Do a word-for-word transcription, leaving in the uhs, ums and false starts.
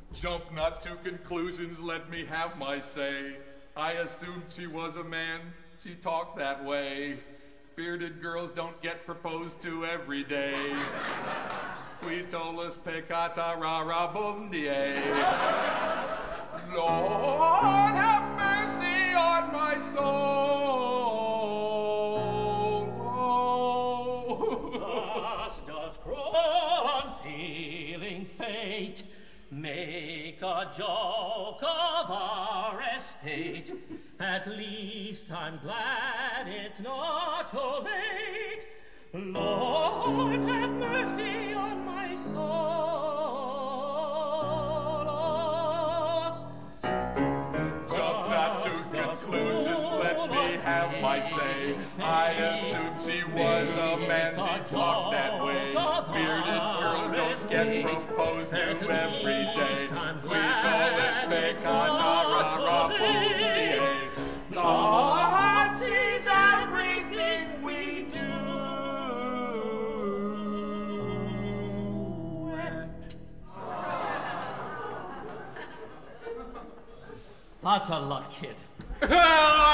Jump not to conclusions, let me have my say. I assumed she was a man, she talked that way. Bearded girls don't get proposed to every day. Qui tolus peccata rara bum die. Lord, have mercy on my soul. Thus does cruel unfeeling fate make a joke of our estate. At least I'm glad it's not too late. Lord, have mercy on my soul. Jump not to conclusions, let me have my say. I assumed she was a man, she talked that way. Bearded girls don't get proposed to every day. We call this peccata rara bum die. God sees everything we do. Lots of luck, kid.